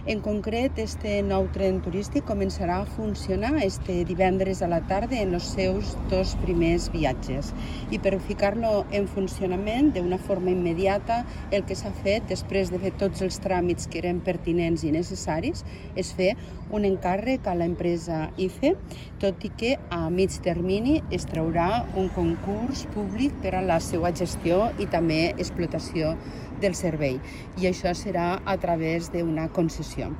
En concret, este nou tren turístic començarà a funcionar este divendres a la tarda en els seus 2 primers viatges. I per ficar-lo en funcionament d'una forma immediata, el que s'ha fet, després de fer tots els tràmits que eren pertinents i necessaris, és fer un encàrrec a l'empresa IFE, tot i que a mig termini es traurà un concurs públic per a la seva gestió i també explotació del servei. I això serà a través d'una concessió